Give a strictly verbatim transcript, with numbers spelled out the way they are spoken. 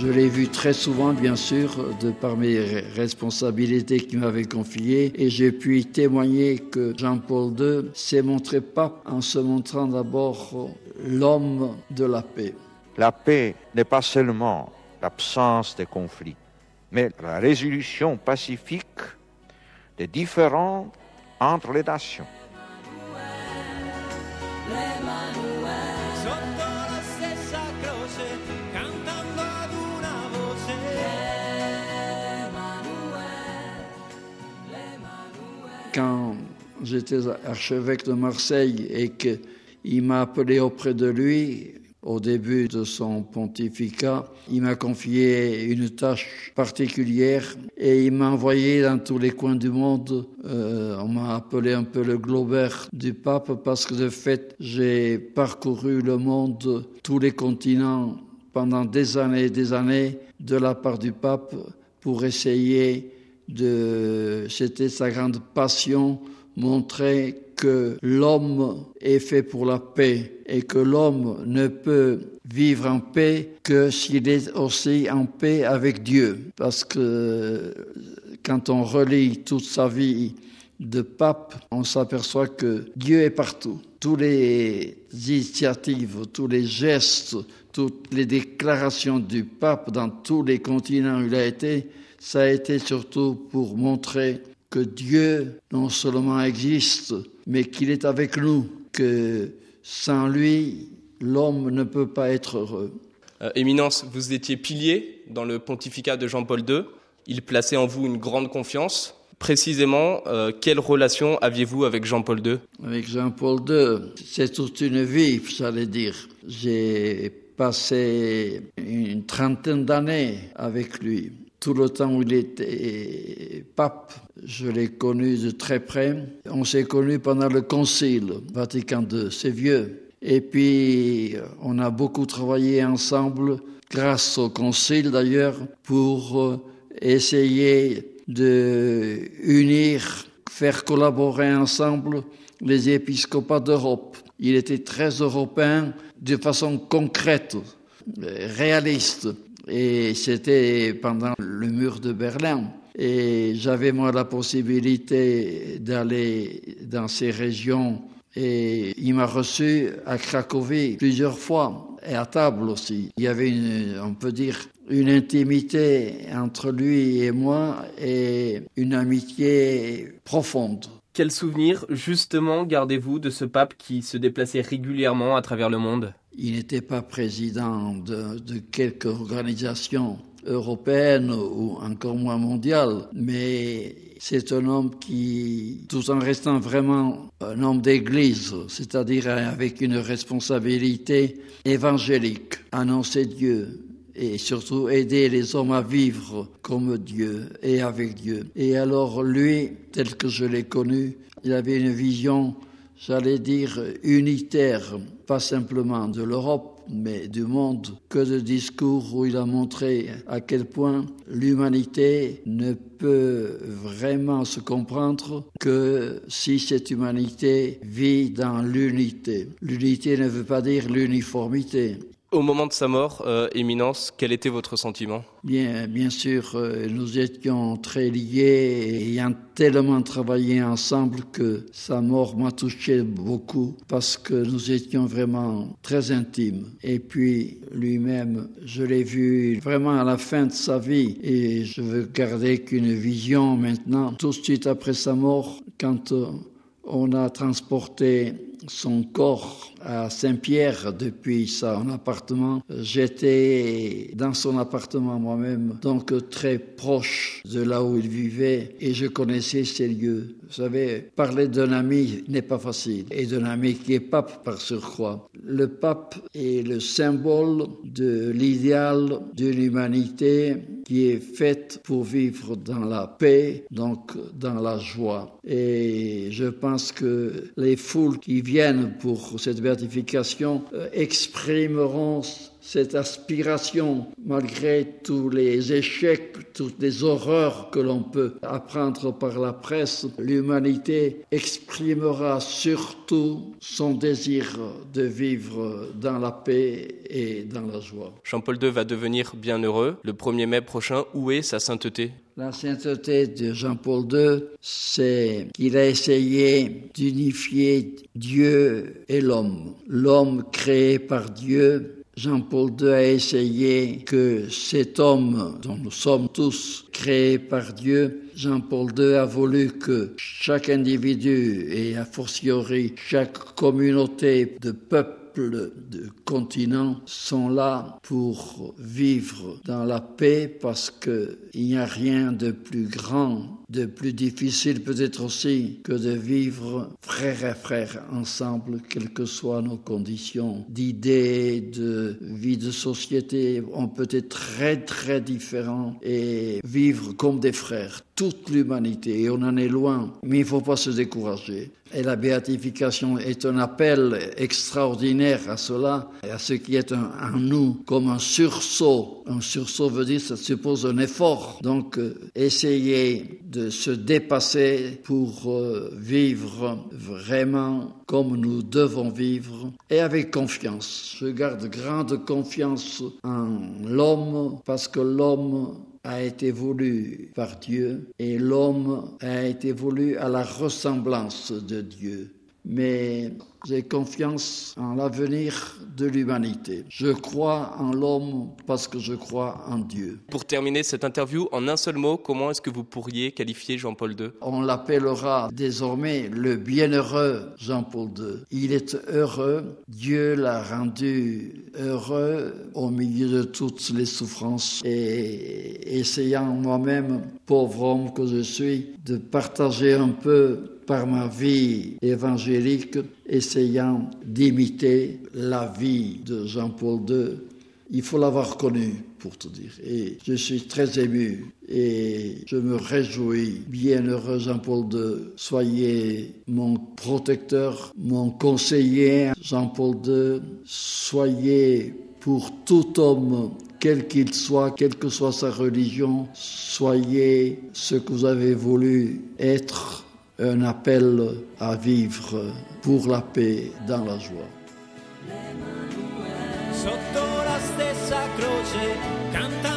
Je l'ai vu très souvent, bien sûr, de par mes responsabilités qu'il m'avait confiées, et j'ai pu témoigner que Jean-Paul deux s'est montré pape en se montrant d'abord l'homme de la paix. La paix n'est pas seulement l'absence de conflits, mais la résolution pacifique des différends entre les nations. Quand j'étais archevêque de Marseille et qu'il m'a appelé auprès de lui, au début de son pontificat, il m'a confié une tâche particulière et il m'a envoyé dans tous les coins du monde. Euh, on m'a appelé un peu le globeur du pape parce que de fait, j'ai parcouru le monde, tous les continents, pendant des années et des années, de la part du pape, pour essayer de... C'était sa grande passion, montrer que l'homme est fait pour la paix et que l'homme ne peut vivre en paix que s'il est aussi en paix avec Dieu. Parce que quand on relit toute sa vie de pape, on s'aperçoit que Dieu est partout. Toutes les initiatives, tous les gestes, toutes les déclarations du pape dans tous les continents où il a été, ça a été surtout pour montrer que Dieu non seulement existe, mais qu'il est avec nous, que sans lui, l'homme ne peut pas être heureux. Euh, Éminence, vous étiez pilier dans le pontificat de Jean-Paul deux. Il plaçait en vous une grande confiance. Précisément, euh, quelle relation aviez-vous avec Jean-Paul deux ? Avec Jean-Paul deux, c'est toute une vie, j'allais dire. J'ai passé une trentaine d'années avec lui. Tout le temps où il était pape, je l'ai connu de très près. On s'est connus pendant le Concile Vatican deux, c'est vieux. Et puis, on a beaucoup travaillé ensemble, grâce au Concile d'ailleurs, pour essayer de unir, faire collaborer ensemble les épiscopats d'Europe. Il était très européen de façon concrète, réaliste. Et c'était pendant le mur de Berlin. Et j'avais moi la possibilité d'aller dans ces régions. Et il m'a reçu à Cracovie plusieurs fois, et à table aussi. Il y avait, une, on peut dire, une intimité entre lui et moi, et une amitié profonde. Quel souvenir, justement, gardez-vous de ce pape qui se déplaçait régulièrement à travers le monde ? Il n'était pas président de, de quelque organisation européenne ou encore moins mondiale, mais c'est un homme qui, tout en restant vraiment un homme d'église, c'est-à-dire avec une responsabilité évangélique, annoncer Dieu et surtout aider les hommes à vivre comme Dieu et avec Dieu. Et alors lui, tel que je l'ai connu, il avait une vision, j'allais dire, unitaire, pas simplement de l'Europe, mais du monde, que de discours où il a montré à quel point l'humanité ne peut vraiment se comprendre que si cette humanité vit dans l'unité. L'unité ne veut pas dire l'uniformité. Au moment de sa mort, euh, Éminence, quel était votre sentiment ? Bien, bien sûr, euh, nous étions très liés et ayant tellement travaillé ensemble que sa mort m'a touché beaucoup parce que nous étions vraiment très intimes. Et puis lui-même, je l'ai vu vraiment à la fin de sa vie et je veux garder qu'une vision maintenant. Tout de suite après sa mort, quand euh, on a transporté son corps à Saint-Pierre depuis son appartement. J'étais dans son appartement moi-même, donc très proche de là où il vivait et je connaissais ces lieux. Vous savez, parler d'un ami n'est pas facile et d'un ami qui est pape par surcroît. Le pape est le symbole de l'idéal d'une humanité qui est faite pour vivre dans la paix, donc dans la joie. Et je pense que les foules qui viennent pour cette béatification exprimeront cette aspiration, malgré tous les échecs, toutes les horreurs que l'on peut apprendre par la presse, l'humanité exprimera surtout son désir de vivre dans la paix et dans la joie. Jean-Paul deux va devenir bienheureux. Le premier mai prochain, où est sa sainteté ? La sainteté de Jean-Paul deux, c'est qu'il a essayé d'unifier Dieu et l'homme. L'homme créé par Dieu. Jean-Paul deux a essayé que cet homme, dont nous sommes tous créés par Dieu, Jean-Paul deux a voulu que chaque individu et a fortiori chaque communauté de peuple de continents sont là pour vivre dans la paix parce qu'il n'y a rien de plus grand, de plus difficile peut-être aussi que de vivre frères et frères ensemble, quelles que soient nos conditions d'idées, de vie de société. On peut être très très différents et vivre comme des frères. Toute l'humanité, et on en est loin, mais il ne faut pas se décourager. Et la béatification est un appel extraordinaire à cela, et à ce qui est un, en nous comme un sursaut. Un sursaut veut dire que ça suppose un effort. Donc, euh, essayer de se dépasser pour euh, vivre vraiment comme nous devons vivre et avec confiance. Je garde grande confiance en l'homme parce que l'homme a été voulu par Dieu et l'homme a été voulu à la ressemblance de Dieu. Mais j'ai confiance en l'avenir de l'humanité. Je crois en l'homme parce que je crois en Dieu. Pour terminer cette interview, en un seul mot, comment est-ce que vous pourriez qualifier Jean-Paul deux ? On l'appellera désormais le bienheureux Jean-Paul deux. Il est heureux. Dieu l'a rendu heureux au milieu de toutes les souffrances. Et essayant moi-même, pauvre homme que je suis, de partager un peu par ma vie évangélique, essayant d'imiter la vie de Jean-Paul deux. Il faut l'avoir connu, pour te dire. Et je suis très ému et je me réjouis. Bienheureux Jean-Paul deux, soyez mon protecteur, mon conseiller. Jean-Paul deux, soyez pour tout homme, quel qu'il soit, quelle que soit sa religion, soyez ce que vous avez voulu être. Un appel à vivre pour la paix dans la joie. Sotto la stessa croce canta